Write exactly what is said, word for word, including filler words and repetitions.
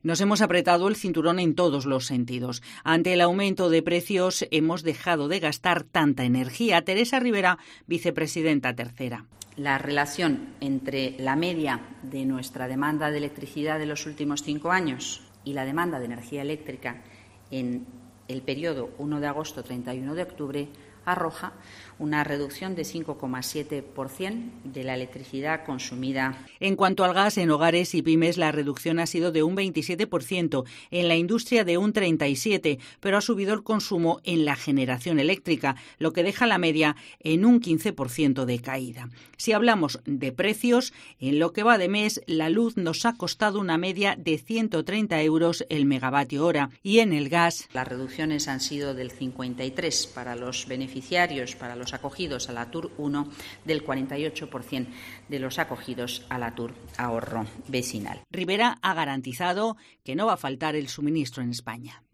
Nos hemos apretado el cinturón en todos los sentidos. Ante el aumento de precios hemos dejado de gastar tanta energía. Teresa Rivera, vicepresidenta tercera. La relación entre la media de nuestra demanda de electricidad de los últimos cinco años y la demanda de energía eléctrica en el periodo primero de agosto a treinta y uno de octubre arroja una reducción de cinco coma siete por ciento de la electricidad consumida. En cuanto al gas, en hogares y pymes la reducción ha sido de un veintisiete por ciento, en la industria de un treinta y siete por ciento, pero ha subido el consumo en la generación eléctrica, lo que deja la media en un quince por ciento de caída. Si hablamos de precios, en lo que va de mes, la luz nos ha costado una media de ciento treinta euros el megavatio hora y en el gas las reducciones han sido del cincuenta y tres por ciento para los beneficiarios, para los acogidos a la T U R uno, del cuarenta y ocho por ciento de los acogidos a la T U R Ahorro Vecinal. Rivera ha garantizado que no va a faltar el suministro en España.